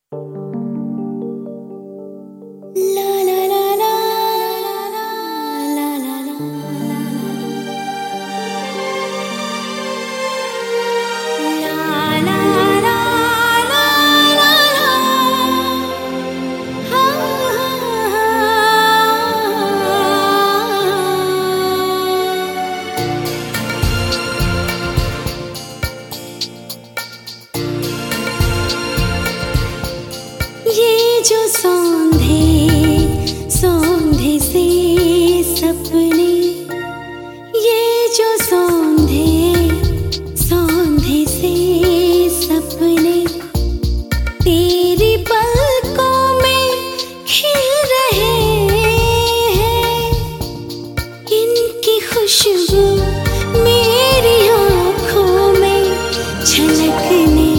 ये जो सौंधे सौंधे से सपने, ये जो सौंधे सौंधे से सपने तेरी पलकों में खिल रहे हैं। इनकी खुशबू मेरी आँखों में झलकने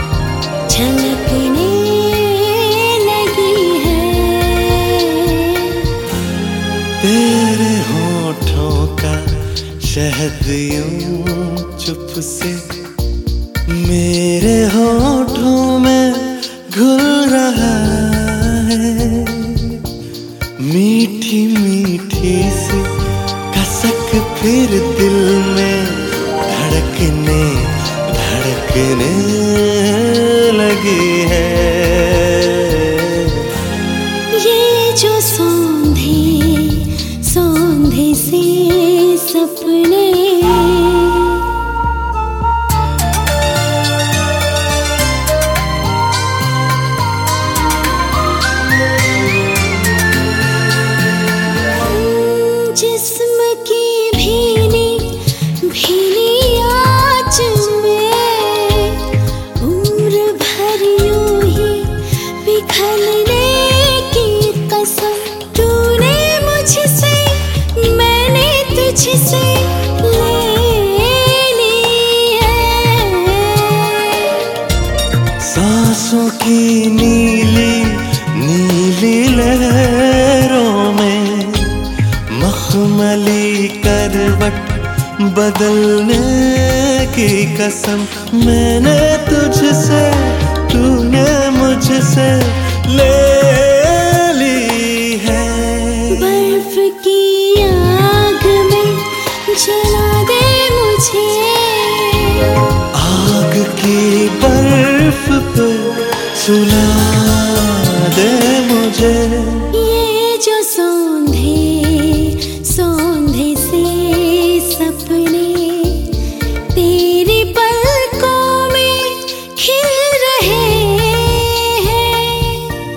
झलकने तेरे होठों का शहद यूं चुप से मेरे होठों में घुल रहा है। मीठी मीठी सी कसक फिर दिल में धड़कने धड़कने लगी है। ये जो सौंधे सौंधे से सपने, जिस्म की भीनी भीनी आँच में उम्र भर यूं ही पिघलने की कसम तूने मुझसे मैंने तुझसे ले ली है। सांसों की नीली नीली लहरों में मखमली करवट बदलने की कसम मैंने तुझसे तूने मुझसे ले ली है। बर्फ की आग में जला दे मुझे, आग की बर्फ पे सुला दे मुझे। ये जो सौंधे सौंधे से सपने तेरी पलकों में खिल रहे हैं।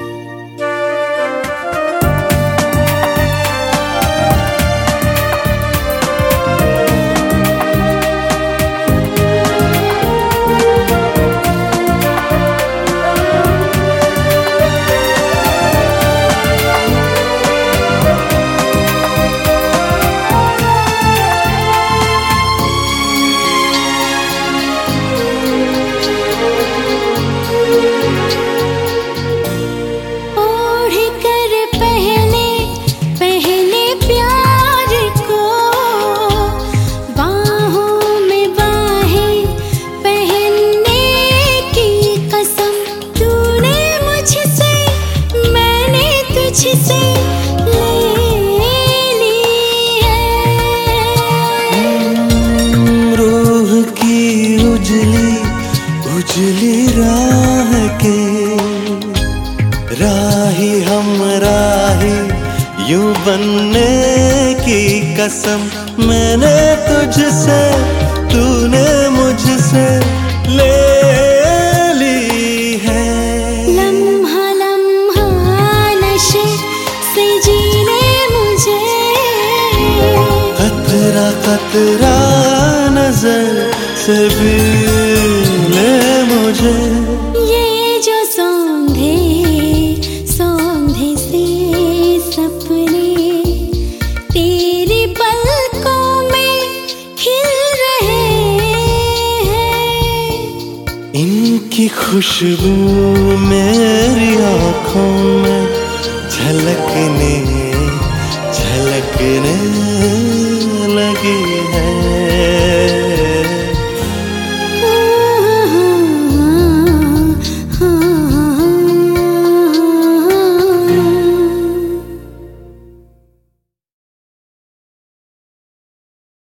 तुझसे ले ली है। रूह की उजली उजली राह के राही हम राही यूं बनने की कसम मैंने तुझसे तूने मुझसे ले ली है। लम्हा लम्हा नशे से जीने मुझे, कतरा कतरा नजर से भी ले मुझे। ये जो सौंधे सौंधे से सपने तेरी पलकों में खिल रहे हैं। इनकी खुशबू मेरी आँखों में झलकने झलकने लगी।